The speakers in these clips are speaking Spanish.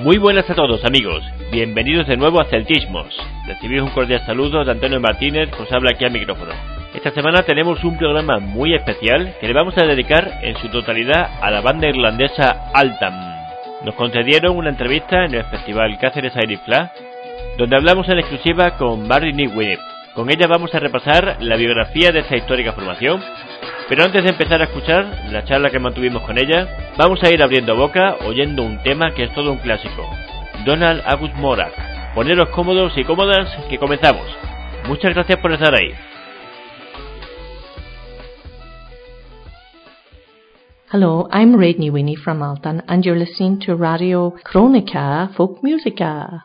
Muy buenas a todos, amigos. Bienvenidos de nuevo a Celtismos. Recibid un cordial saludo de Antonio Martínez, que os habla aquí al micrófono. Esta semana tenemos un programa muy especial que le vamos a dedicar en su totalidad a la banda irlandesa Altam. Nos concedieron una entrevista en el Festival Cáceres Irish Flag, donde hablamos en exclusiva con Barry Winnie. Con ella vamos a repasar la biografía de esta histórica formación, pero antes de empezar a escuchar la charla que mantuvimos con ella, vamos a ir abriendo boca oyendo un tema que es todo un clásico, Donald Agus Morak. Poneros cómodos y cómodas, que comenzamos. Muchas gracias por estar ahí. Hello, I'm Radney Winnie from Alton, and you're listening to Radio Chronica Folk Musica.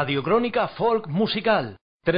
Radio Crónica Folk Musical.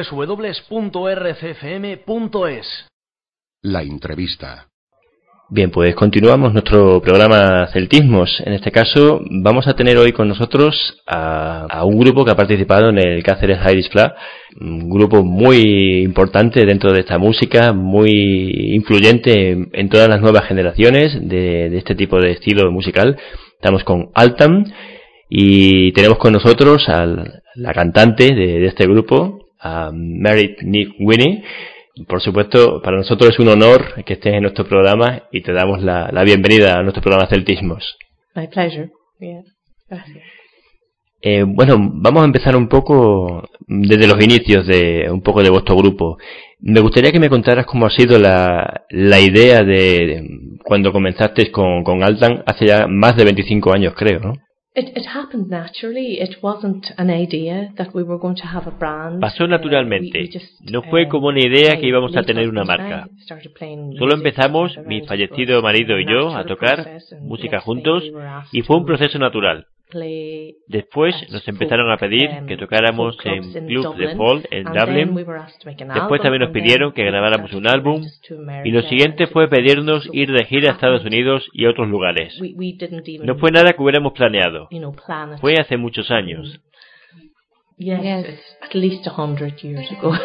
www.rcfm.es. La entrevista. Bien, pues continuamos nuestro programa Celtismos. En este caso vamos a tener hoy con nosotros a un grupo que ha participado en el Cáceres Irish Flag, un grupo muy importante dentro de esta música, muy influyente en todas las nuevas generaciones de este tipo de estilo musical. Estamos con Altan y tenemos con nosotros a la cantante de este grupo, a Mary Nick Winnie. Por supuesto, para nosotros es un honor que estés en nuestro programa y te damos la bienvenida a nuestro programa Celtismos. My pleasure. Yeah. Gracias. Bueno, vamos a empezar un poco desde los inicios de vuestro grupo. Me gustaría que me contaras cómo ha sido la idea de cuando comenzasteis con Altan hace ya más de 25 años, creo, ¿no? It happened naturally. It wasn't an idea that we were going to have a brand. Pasó naturalmente. No fue como una idea que íbamos a tener una marca. Solo empezamos, mi fallecido marido y yo, a tocar música juntos y fue un proceso natural. Después nos empezaron a pedir que tocáramos en clubs de folk en Dublin. Después también nos pidieron que grabáramos un álbum. Y lo siguiente fue pedirnos ir de gira a Estados Unidos y a otros lugares. No fue nada que hubiéramos planeado. Fue hace muchos años. Yes, at least 100 years ago.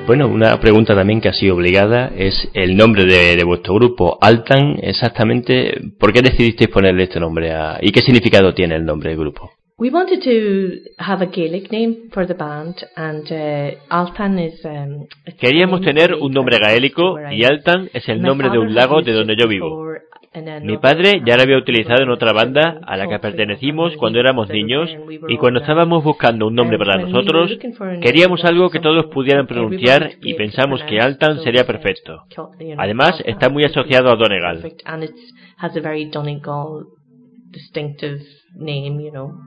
Bueno, una pregunta también que ha sido obligada es el nombre de vuestro grupo, Altan. Exactamente, ¿por qué decidisteis ponerle este nombre y qué significado tiene el nombre del grupo? We wanted to have a Gaelic name for the band, and Altan is. Queríamos tener un nombre gaélico y Altan es el nombre de un lago de donde yo vivo. Mi padre ya lo había utilizado en otra banda a la que pertenecimos cuando éramos niños, y cuando estábamos buscando un nombre para nosotros, queríamos algo que todos pudieran pronunciar y pensamos que Altan sería perfecto. Además, está muy asociado a Donegal. Distinctive name, you know.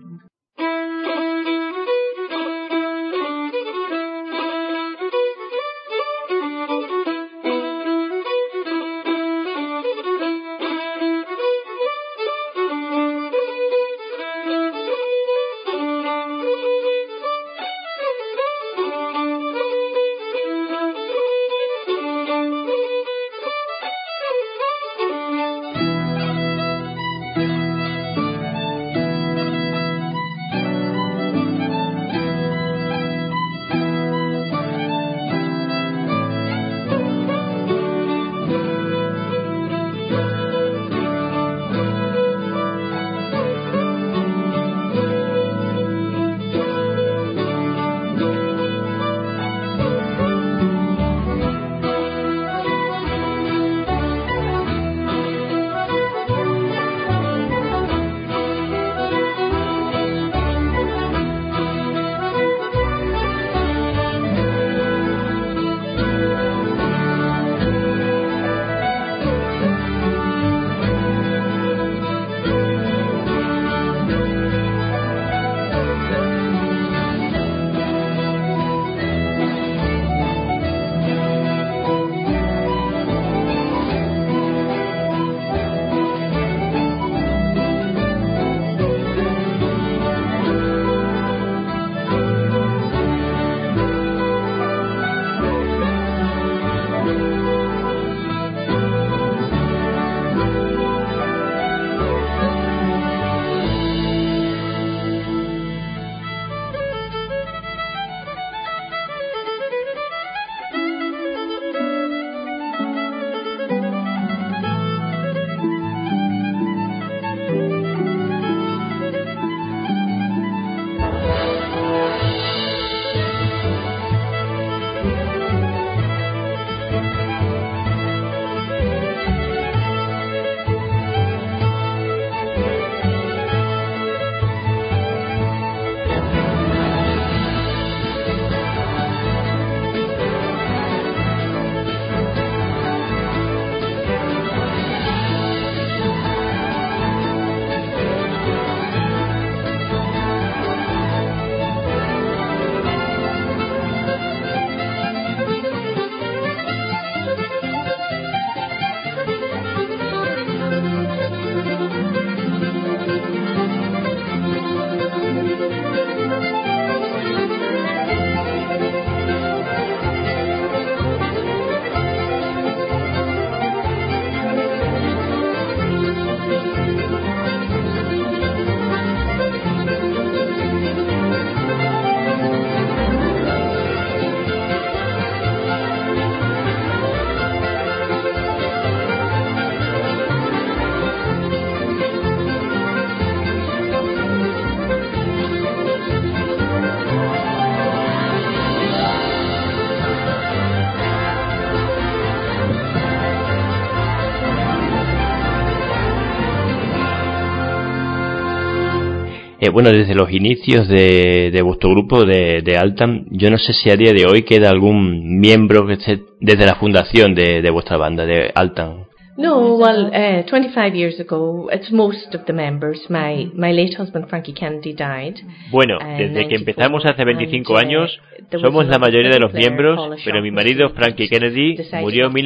Bueno, desde los inicios de vuestro grupo de Altan, yo no sé si a día de hoy queda algún miembro que esté desde la fundación de vuestra banda, de Altan. No, well, 25 years ago, it's most of the members. My late husband, Frankie Kennedy, died. Bueno, desde que empezamos hace 25 años, somos la mayoría de los miembros, pero mi marido, Frankie Kennedy, murió en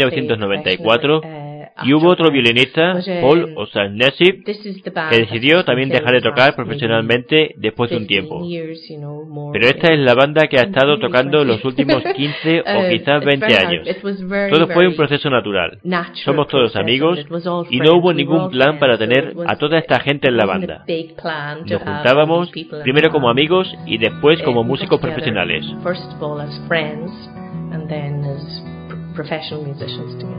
1994, y hubo otro violinista, Paul O'Shaughnessy, que decidió también dejar de tocar profesionalmente después de un tiempo. Pero esta es la banda que ha estado tocando los últimos 15 o quizás 20 años. Todo fue un proceso natural. Somos todos amigos y no hubo ningún plan para tener a toda esta gente en la banda. Nos juntábamos primero como amigos y después como músicos profesionales. and then as professional musicians together.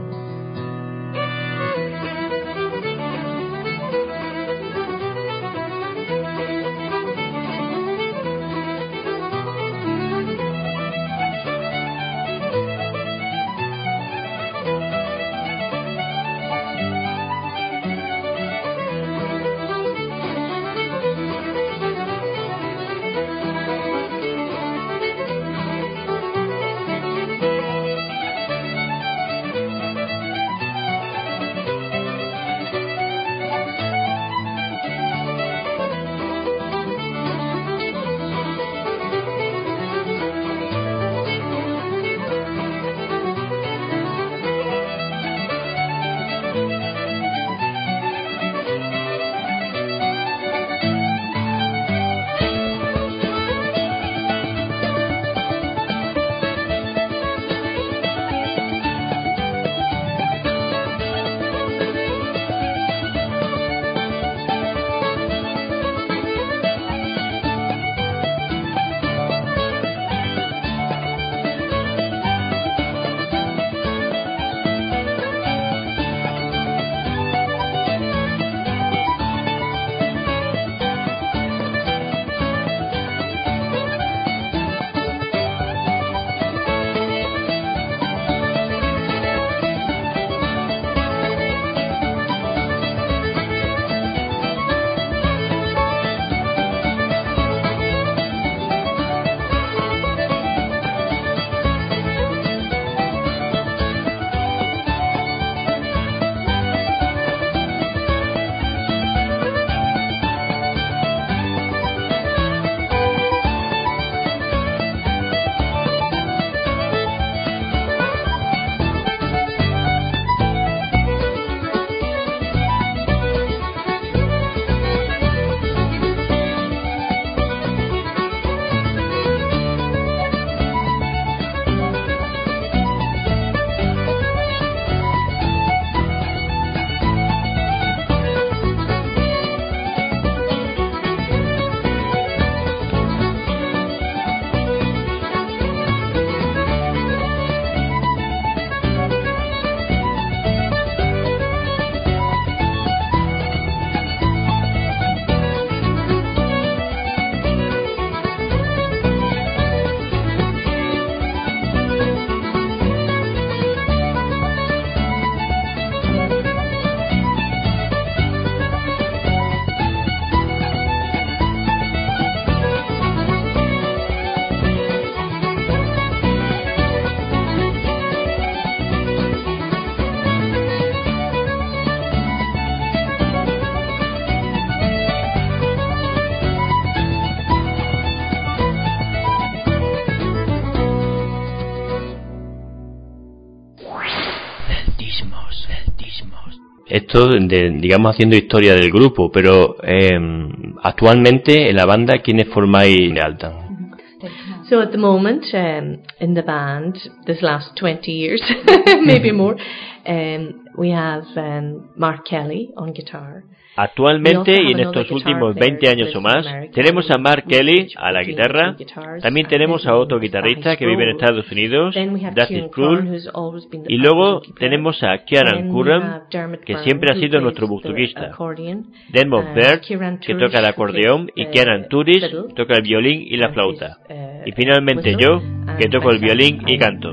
Esto, digamos, haciendo historia del grupo, pero actualmente en la banda, ¿quiénes formáis de Altan? So at the moment, in the band, this last 20 years, maybe more, we have Mark Kelly on guitar. Actualmente y en estos últimos 20 años o más, tenemos a Mark Kelly a la guitarra, también tenemos a otro guitarrista que vive en Estados Unidos, Dusty Krull, y luego tenemos a Kieran Curran, que siempre ha sido nuestro bustuquista, Dermot Bird, que toca el acordeón, y Kieran Turis, toca el violín y la flauta, y finalmente yo, que toco el violín y canto.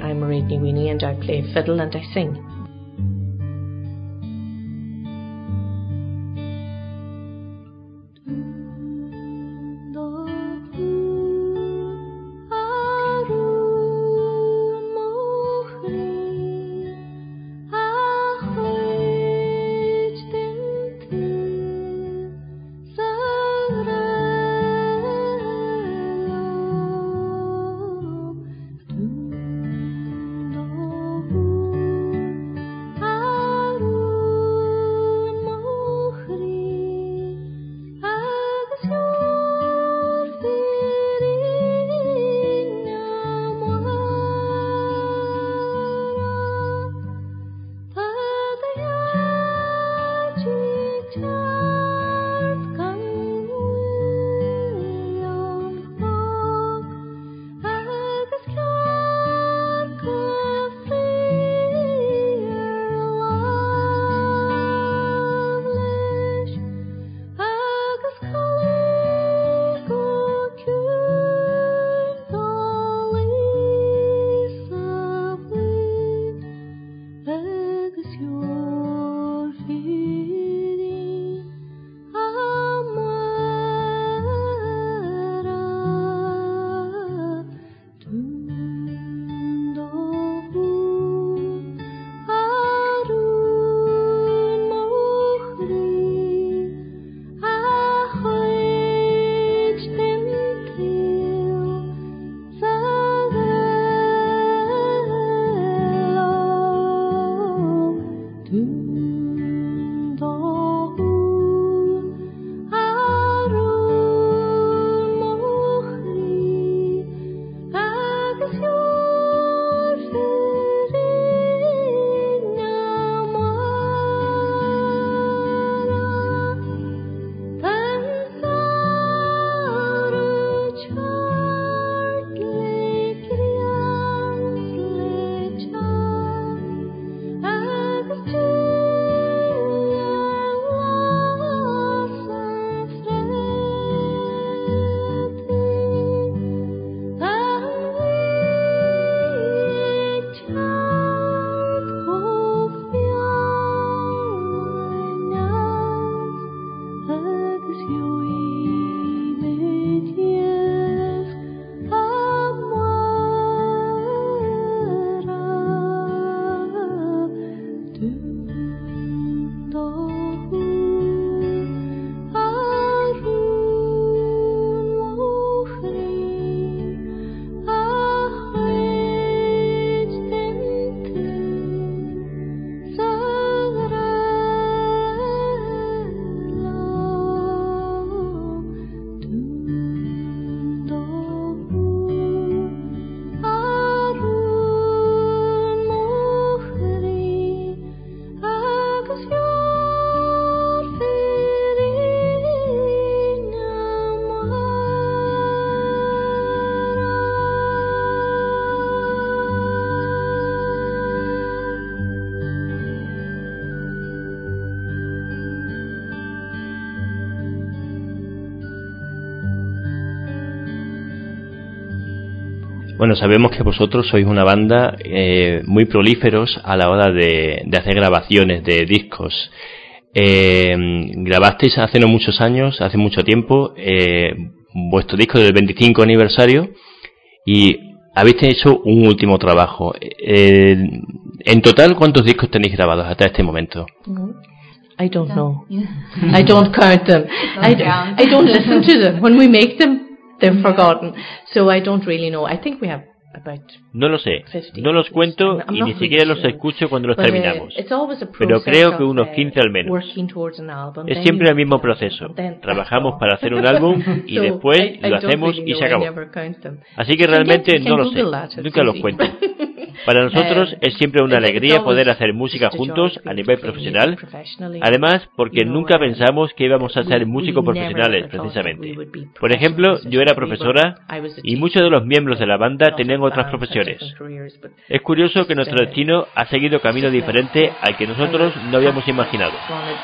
Bueno, sabemos que vosotros sois una banda muy prolíferos a la hora de hacer grabaciones de discos. Grabasteis hace no muchos años, hace mucho tiempo, vuestro disco del 25 aniversario y habéis hecho un último trabajo. En total, ¿cuántos discos tenéis grabados hasta este momento? I don't know. I don't count them. I don't listen to them. When we make them, they're forgotten. So I don't really know. I think we have about... No lo sé, 50. no los cuento y ni siquiera los escucho cuando los terminamos. Pero creo que unos 15 al menos. Es siempre el mismo proceso. Trabajamos para hacer un álbum y después lo hacemos y se acabó. Así que realmente no lo sé, nunca los cuento. Para nosotros es siempre una alegría poder hacer música juntos a nivel profesional. Además, porque nunca pensamos que íbamos a ser músicos profesionales, precisamente. Por ejemplo, yo era profesora y muchos de los miembros de la banda tenían otras profesiones. Es curioso que nuestro destino ha seguido camino diferente al que nosotros no habíamos imaginado.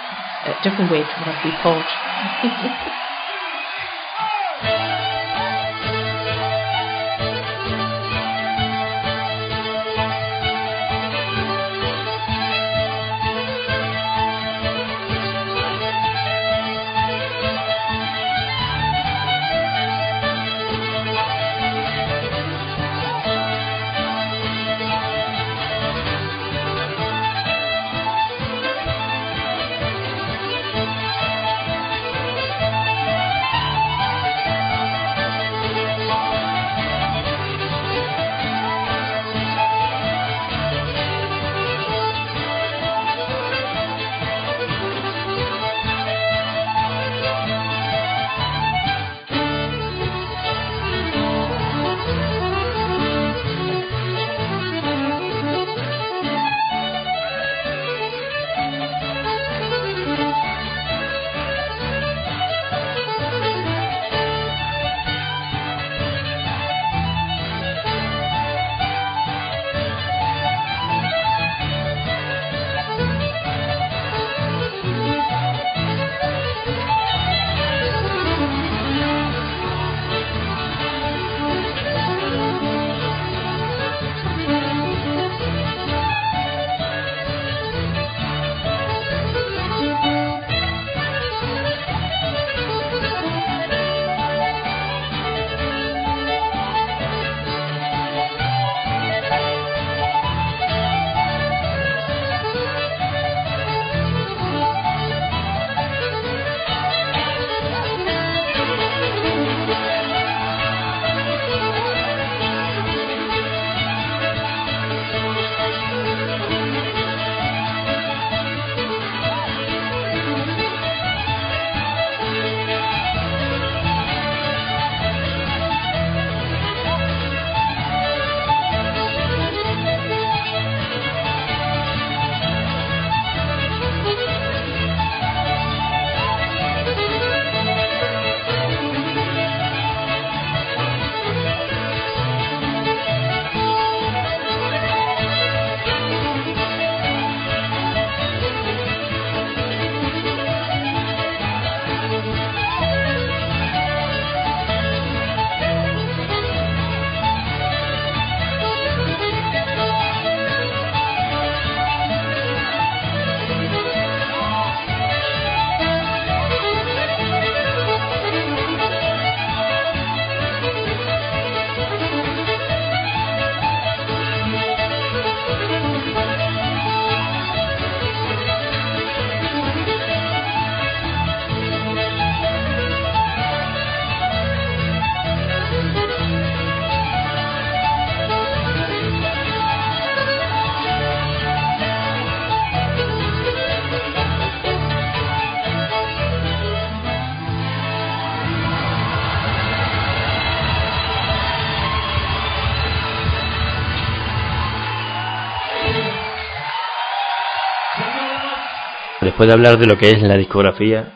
Después de hablar de lo que es la discografía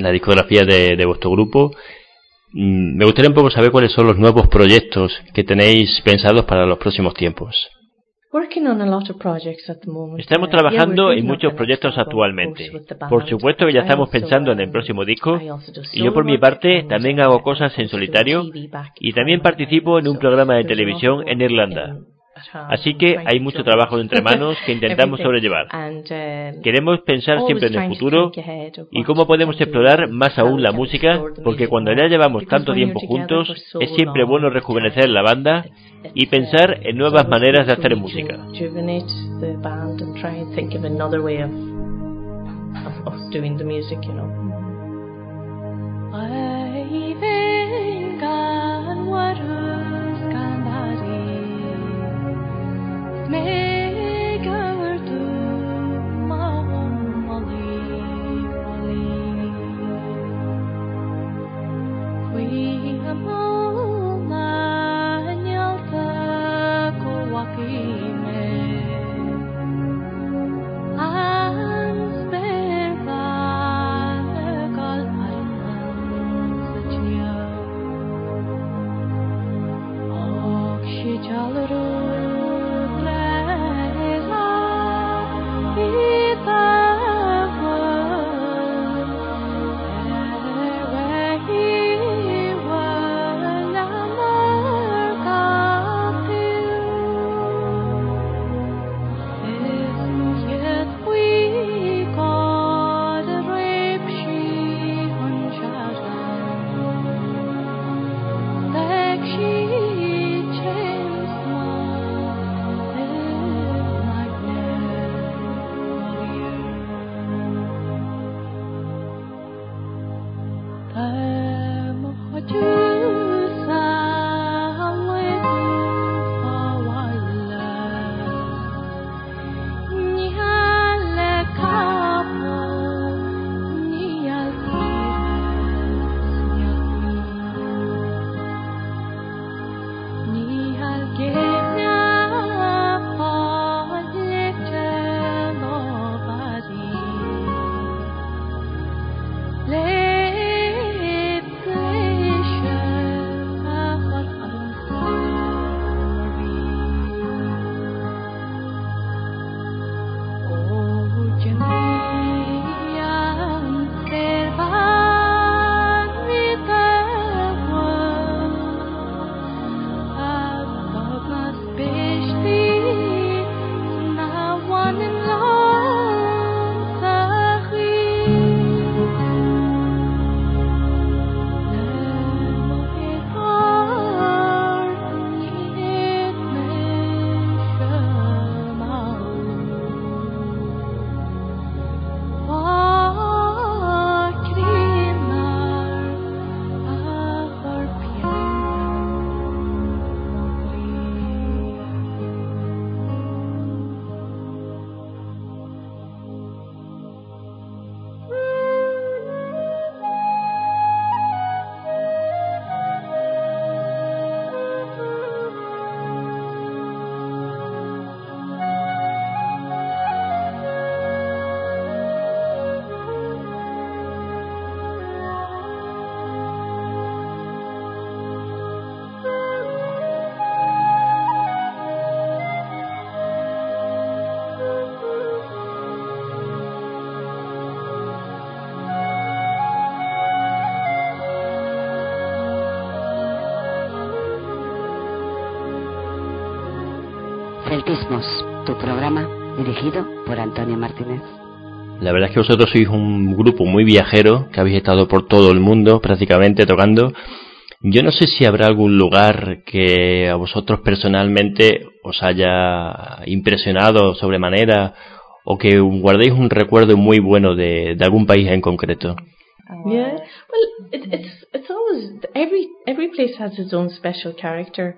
de vuestro grupo, me gustaría un poco saber cuáles son los nuevos proyectos que tenéis pensados para los próximos tiempos. Estamos trabajando en muchos proyectos actualmente. Por supuesto que ya estamos pensando en el próximo disco, y yo por mi parte también hago cosas en solitario y también participo en un programa de televisión en Irlanda. Así que hay mucho trabajo entre manos que intentamos sobrellevar. Queremos pensar siempre en el futuro y cómo podemos explorar más aún la música, porque cuando ya llevamos tanto tiempo juntos, es siempre bueno rejuvenecer la banda y pensar en nuevas maneras de hacer música. Celtismos, tu programa dirigido por Antonio Martínez. La verdad es que vosotros sois un grupo muy viajero, que habéis estado por todo el mundo prácticamente tocando. Yo no sé si habrá algún lugar que a vosotros personalmente os haya impresionado sobremanera o que guardéis un recuerdo muy bueno de algún país en concreto. Yeah, well, it's always every place has its own special character.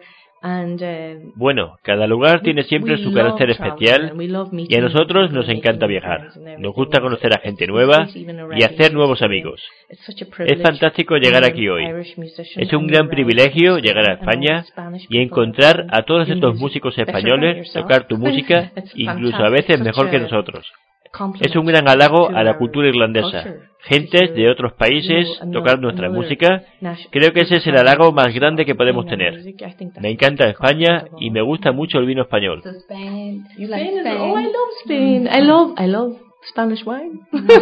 Bueno, cada lugar tiene siempre su carácter especial y a nosotros nos encanta viajar. Nos gusta conocer a gente nueva y hacer nuevos amigos. Es fantástico llegar aquí hoy. Es un gran privilegio llegar a España y encontrar a todos estos músicos españoles tocar tu música, incluso a veces mejor que nosotros. Es un gran halago a la cultura irlandesa. Gentes de otros países tocar nuestra música. Creo que ese es el halago más grande que podemos tener. Me encanta España y me gusta mucho el vino español. Spain. You like Spain? Oh, I love Spain. I love Spanish wine.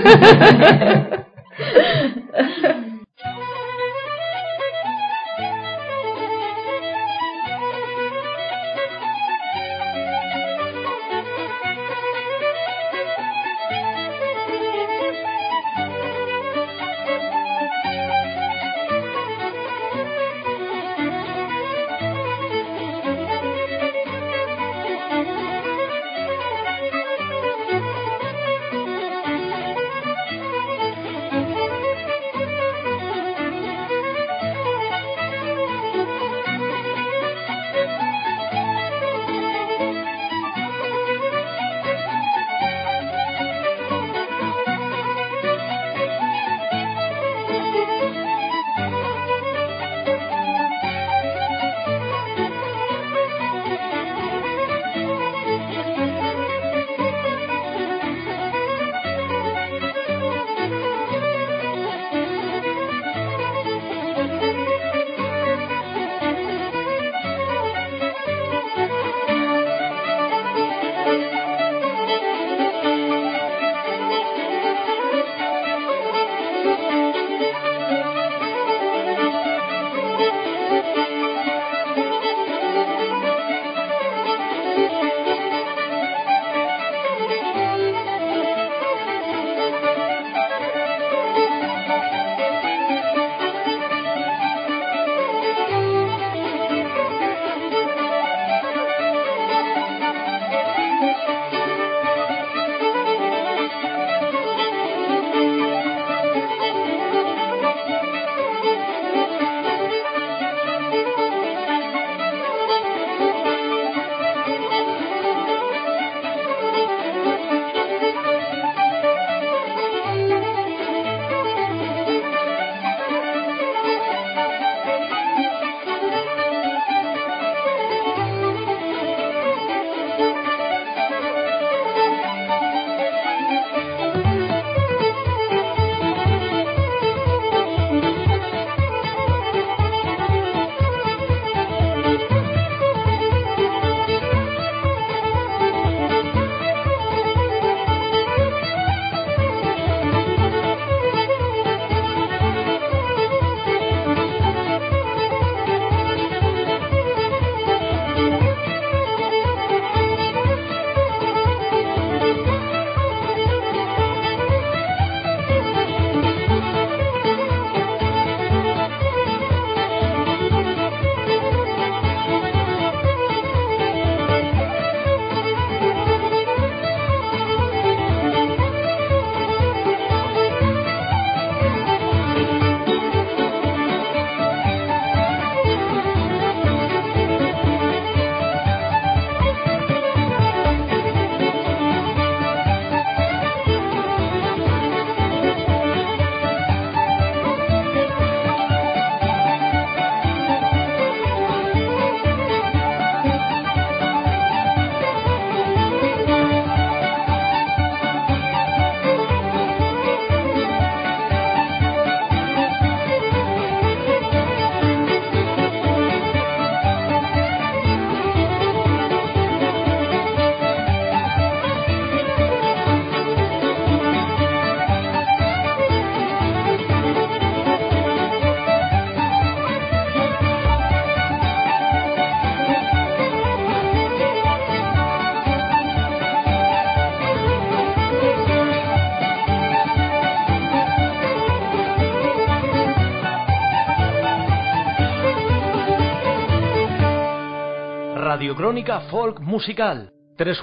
Radiocrónica Folk Musical,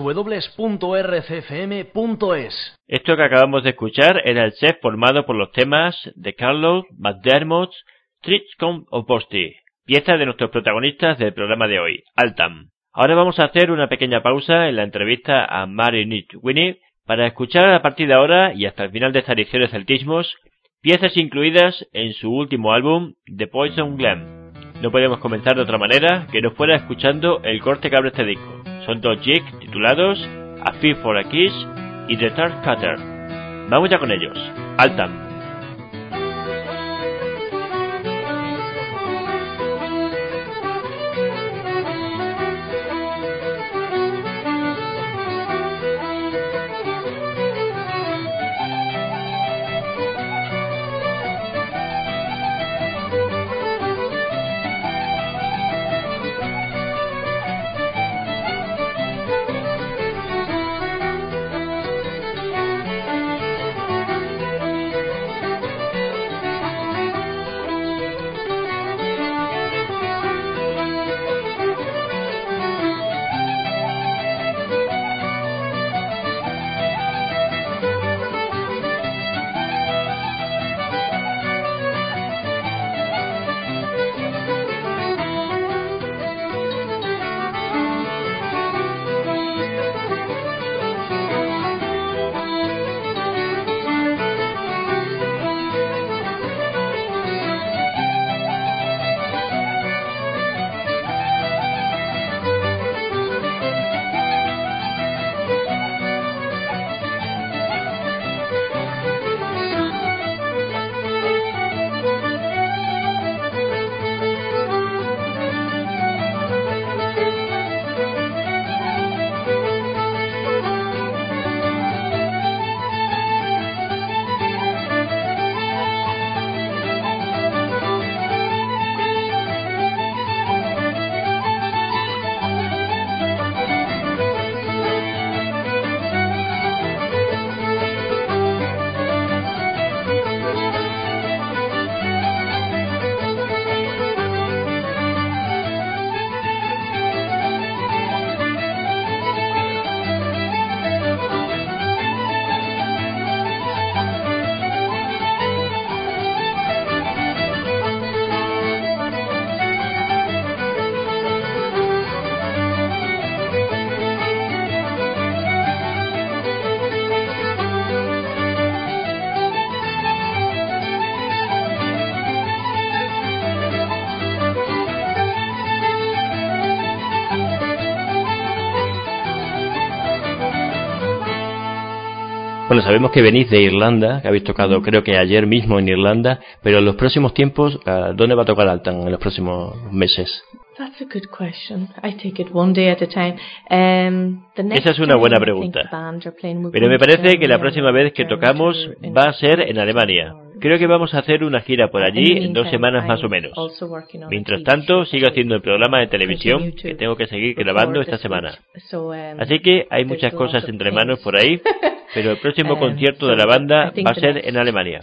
www.rcfm.es. Esto que acabamos de escuchar era el set formado por los temas de Carlos McDermott, Tritscombe o Posty, pieza de nuestros protagonistas del programa de hoy, Altam. Ahora vamos a hacer una pequeña pausa en la entrevista a Mary Nick Winnie para escuchar a partir de ahora y hasta el final de esta edición de Celtismos piezas incluidas en su último álbum, The Poison Glen. No podemos comenzar de otra manera que no fuera escuchando el corte que abre este disco. Son dos jigs titulados A Feel for a Kiss y The Tart Cutter. Vamos ya con ellos. Altam. Bueno, sabemos que venís de Irlanda, que habéis tocado creo que ayer mismo en Irlanda, pero en los próximos tiempos, ¿dónde va a tocar Altam en los próximos meses? That's a good question. I take it one day at a time. Esa es una buena pregunta. Pero me parece que la próxima vez que tocamos va a ser en Alemania. Creo que vamos a hacer una gira por allí en 2 semanas más o menos. Mientras tanto, sigo haciendo el programa de televisión que tengo que seguir grabando esta semana. Así que hay muchas cosas entre manos por ahí, pero el próximo concierto de la banda va a ser en Alemania.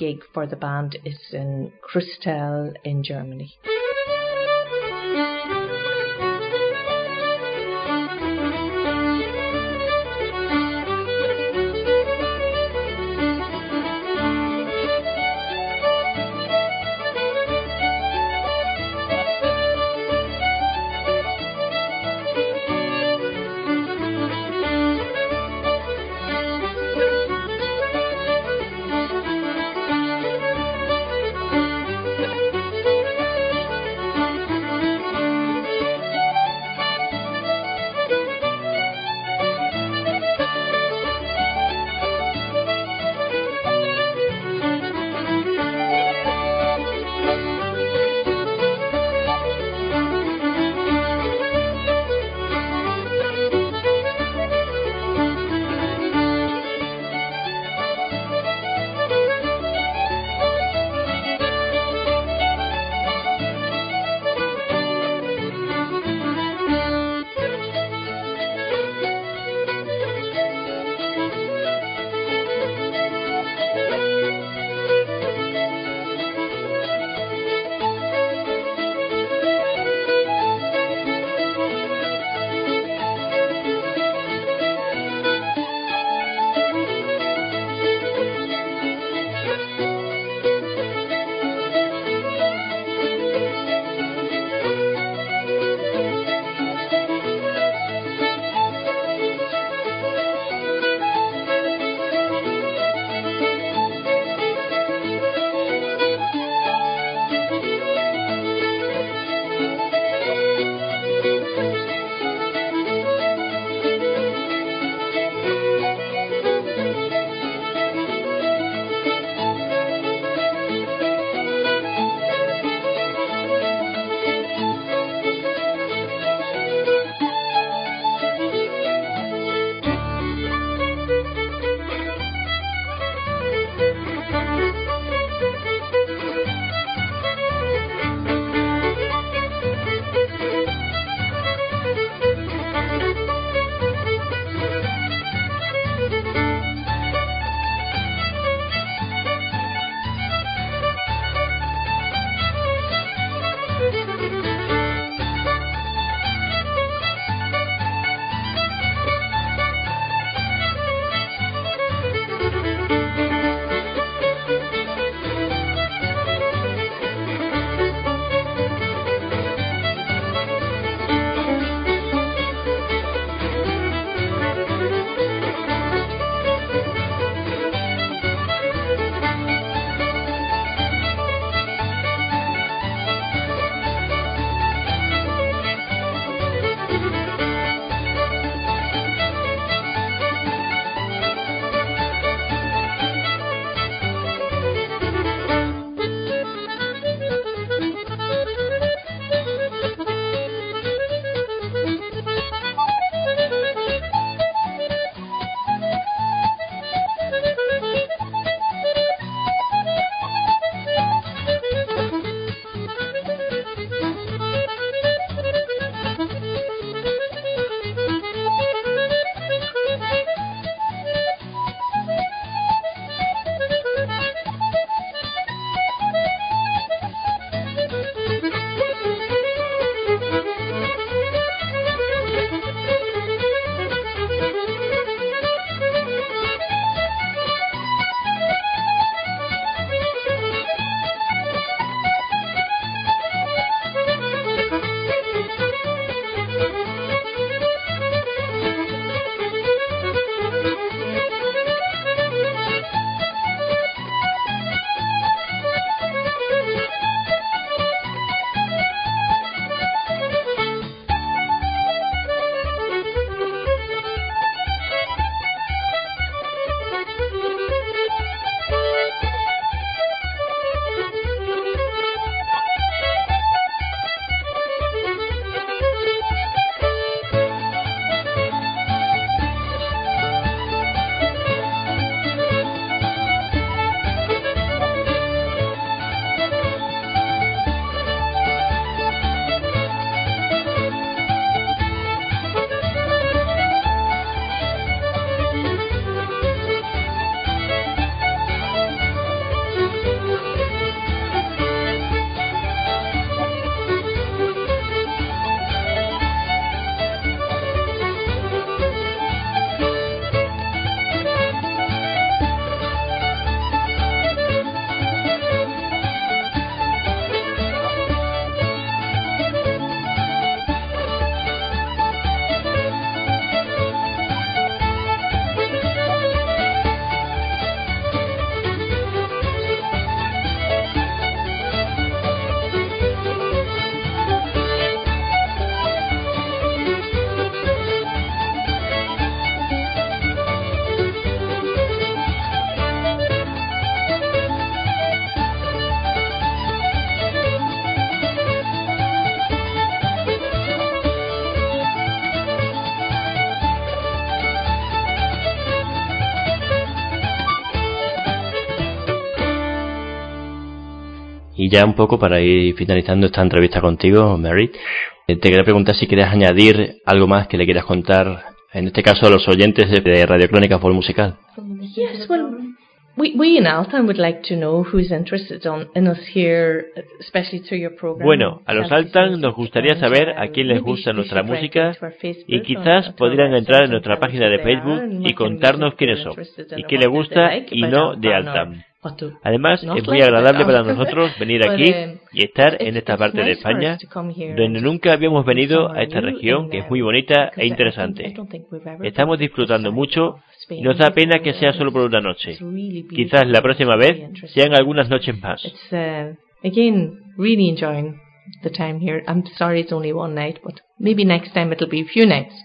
Y ya un poco para ir finalizando esta entrevista contigo, Mary, te quería preguntar si quieres añadir algo más que le quieras contar, en este caso a los oyentes de Radio Crónica Folk Musical. Yes, well, we in Altan would like to know who's interested in us here, especially through your program. Bueno, a los Altan nos gustaría saber a quién les gusta nuestra música y quizás podrían entrar en nuestra página de Facebook y contarnos quiénes son y qué les gusta y no de Altan. Además, es muy agradable para nosotros venir aquí y estar en esta parte de España, donde nunca habíamos venido a esta región, que es muy bonita e interesante. Estamos disfrutando mucho y nos da pena que sea solo por una noche. Quizás la próxima vez sean algunas noches más. Again, really enjoying the time here. I'm sorry it's only one night, but maybe next time it'll be a few nights.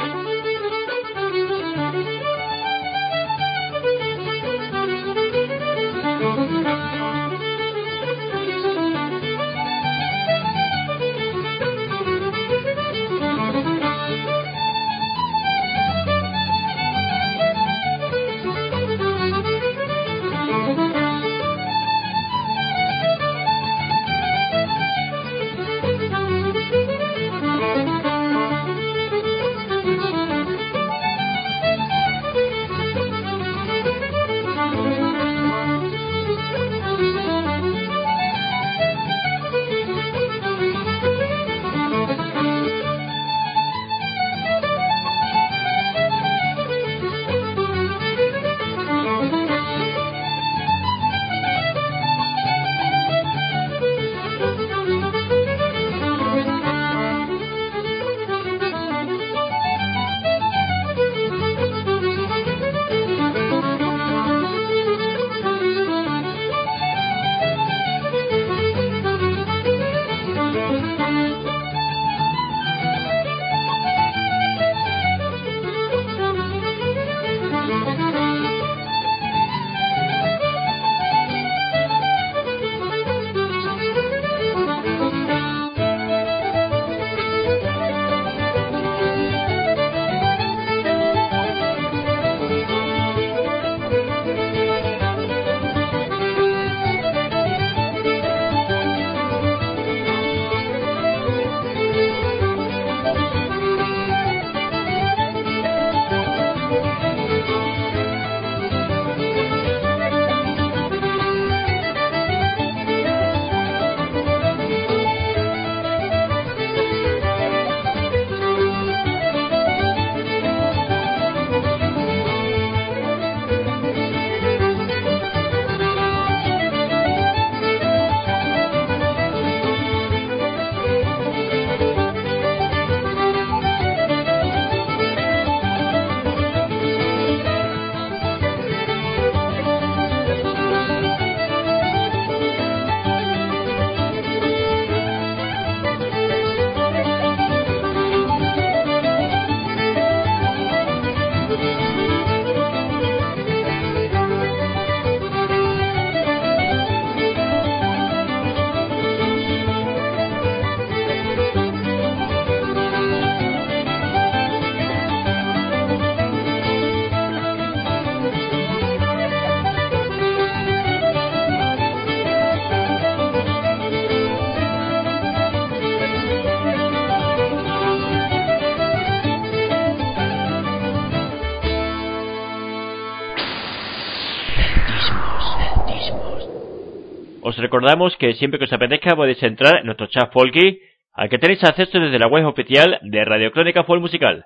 Os recordamos que siempre que os apetezca podéis entrar en nuestro chat folky, al que tenéis acceso desde la web oficial de Radio Crónica Folk Musical,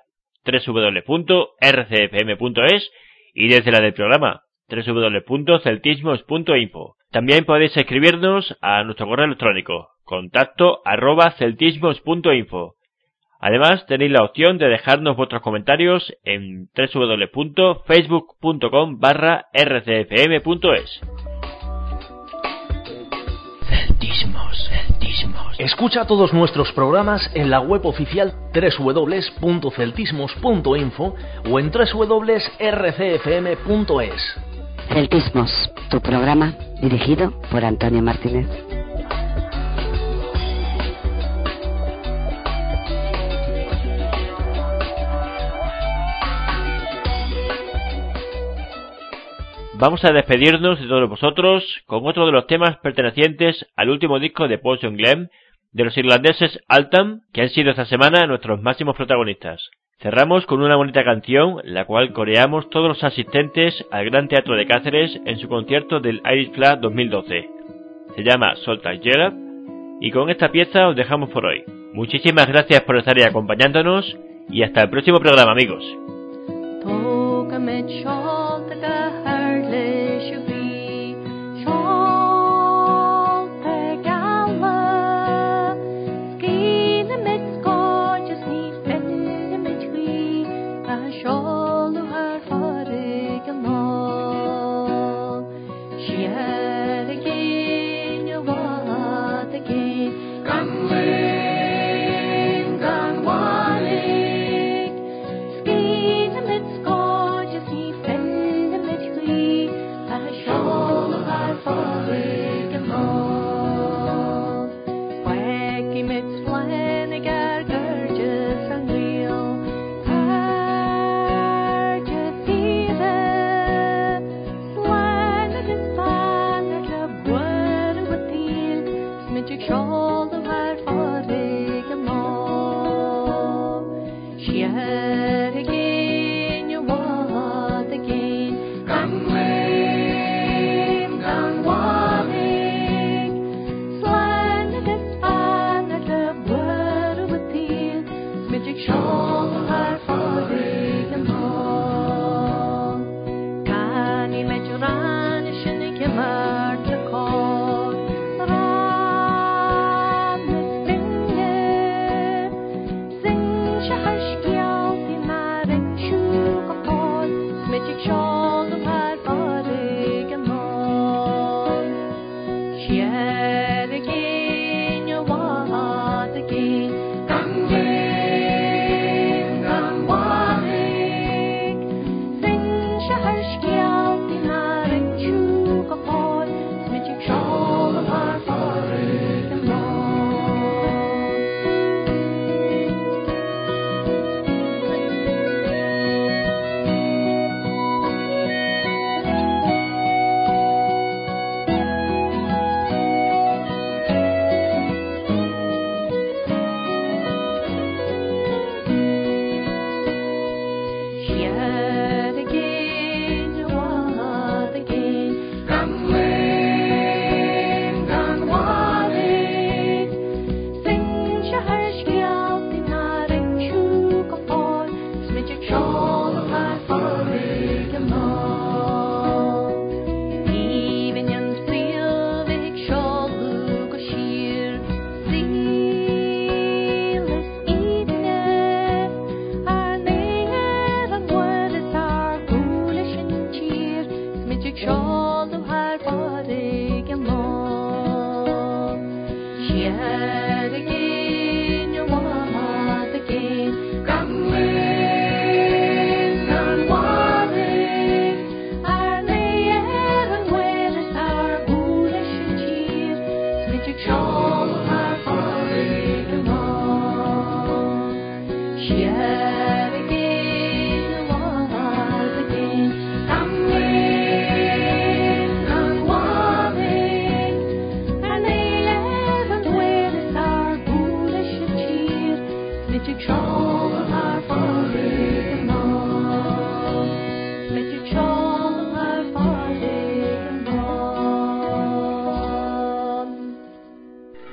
www.rcfm.es, y desde la del programa, www.celtismos.info. También podéis escribirnos a nuestro correo electrónico, contacto@celtismos.info. Además, tenéis la opción de dejarnos vuestros comentarios en www.facebook.com/rcfm.es. Escucha todos nuestros programas en la web oficial www.celtismos.info o en www.rcfm.es. Celtismos, tu programa dirigido por Antonio Martínez. vamos a despedirnos de todos vosotros con otro de los temas pertenecientes al último disco de Poison Glen de los irlandeses Altam, que han sido esta semana nuestros máximos protagonistas. Cerramos con una bonita canción, la cual coreamos todos los asistentes al Gran Teatro de Cáceres en su concierto del Irish Flag 2012. Se llama Salt and Jalap, y con esta pieza os dejamos por hoy. Muchísimas gracias por estar ahí acompañándonos, y hasta el próximo programa, amigos.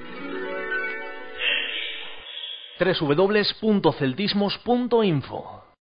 www.celtismos.info